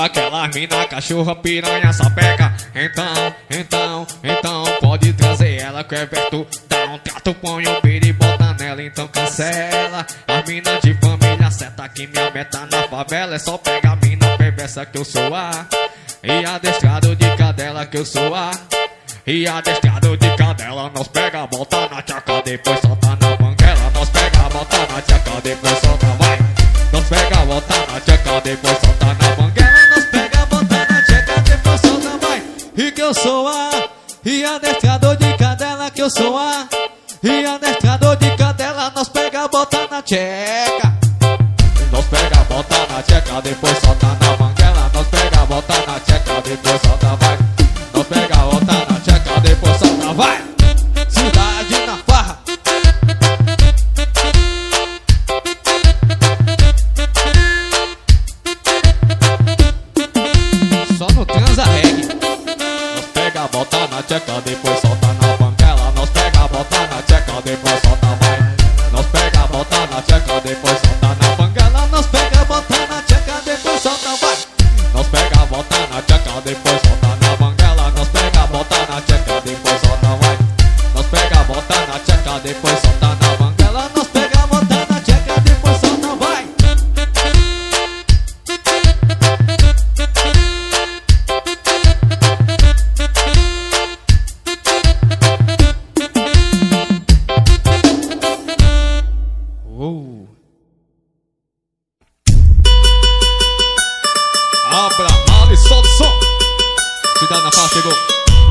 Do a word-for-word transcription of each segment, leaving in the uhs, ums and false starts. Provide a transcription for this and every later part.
Aquela mina, cachorra, piranha, sapeca. Então, então, então pode trazer ela que é perto. Dá um trato, põe um piro e bota nela, então cancela. As mina de família seta que minha meta na favela. É só pegar a mina perversa que eu sou a. E adestrado de cadela que eu sou a. E adestrado de cadela. Nós pega, bota na tchaca, depois solta na banguela. Nós pega, bota na tchaca, depois solta, vai. Nós pega, bota na tchaca, depois solta na banguela. Nós pega, bota na tchaca, depois solta, vai. E que eu sou a. E adestrado de cadela que eu sou a. E adestrado de cadela. Nós pega, bota na tcheca. Nós pega, bota na tcheca, depois solta na banguela. Nós pega, bota na tcheca, depois solta, vai. Nós pega, bota na tcheca, depois solta, vai. Cidade na farra. Só no transa reggae. Nós pega, bota na tcheca, depois solta na banguela. Nós pega, bota na tcheca, depois solta, vai. Nós pega, bota na tcheca, depois solta na banguela. Nós pega, bota na tcheca, depois solta, vai. Nós pega, bota na tcheca, depois solta na banguela. Nós pega, bota na tcheca, depois solta, vai. Nós pega, bota na tcheca, depois solta na banguela. Nós pega, bota na tcheca, depois solta, vai. Uh. Abra mala e solta o som. Cidade na farra chegou.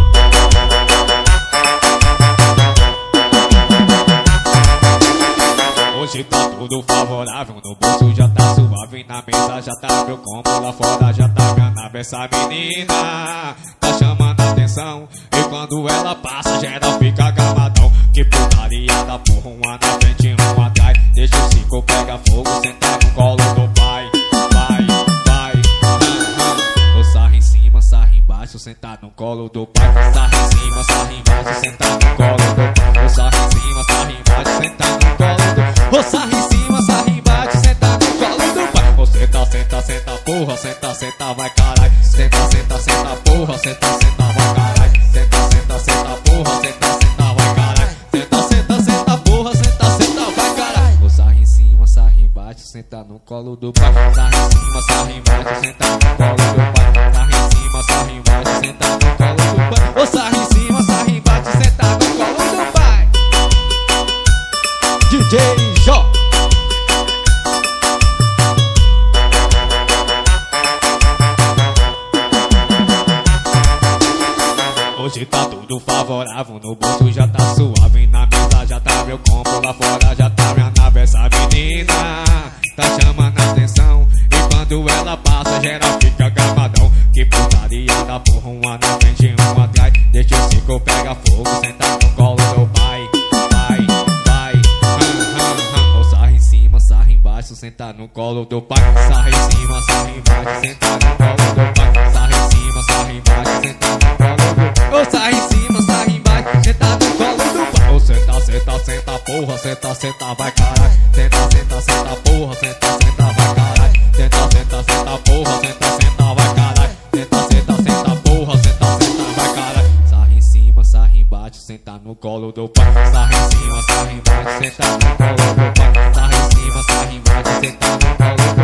Hoje tá tudo favorável, no bolso já tá suave, na mesa já tá meu combo, lá fora já tá minha nave. Essa menina tá chamando a atenção, e quando ela passa geral fica gamadão. Que putaria da porra, uma na frente e um atrás. Deixa o cinco, pega fogo, senta no colo do pai. Vai, vai, uh, uh. Sarra em cima, sarra embaixo, sentar no colo do pai. Sarra em cima, sarra embaixo, sentar no colo do pai. Sarra em cima, sarra embaixo, sentar no colo do pai. Ô sarra em cima, sarra embaixo, senta no colo do pai. Ô senta, senta, senta, porra, senta, senta, vai carai. Senta, senta, senta, porra, senta, senta, vai carai. Senta, senta, senta, porra, senta, senta, vai carai. Senta, senta, senta, porra, senta, senta, vai carai. Ô sarra em cima, sarra embaixo, senta no colo do pai. Sarra em cima, sarra embaixo, senta no colo do pai. Sarra em cima, sarra embaixo, senta no colo do pai. Ô sarra em cima, sarra embaixo, senta no colo do pai. D J Jó. Hoje tá tudo favorável, no bolso já tá suave, na mesa já tá meu combo, lá fora já tá minha nave. Essa menina tá chamando a atenção, e quando ela passa geral fica gamadão. Que putaria da porra, uma na frente e um atrás. Deixa o cinco, pega fogo, senta no colo do pai. Vai, vai, hum, hum, hum. Ô sarra em cima, sarra embaixo, senta no colo do pai. Sarra em cima, sarra embaixo, senta no colo do pai. Sarra em cima, sarra embaixo, senta no colo do pai. Ô sarra em cima, sarra embaixo, senta no colo do pai. Ô senta, senta, senta, porra, senta, senta, vai carai. Senta, senta, senta, porra, senta, senta, vai carai. Senta, senta, senta, porra, senta, senta, vai carai. Senta, senta, senta, porra, senta, senta, vai carai. Sarra em cima, sarra embaixo, senta no colo do pai. Sarra em cima, sarra embaixo, senta no colo do pai. Sarra em cima, sarra embaixo, senta no colo do pai.